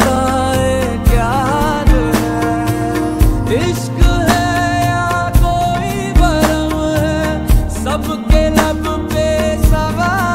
बताए क्या हाल है। इश्क है या कोई भरम है, सबके लब पे सवाल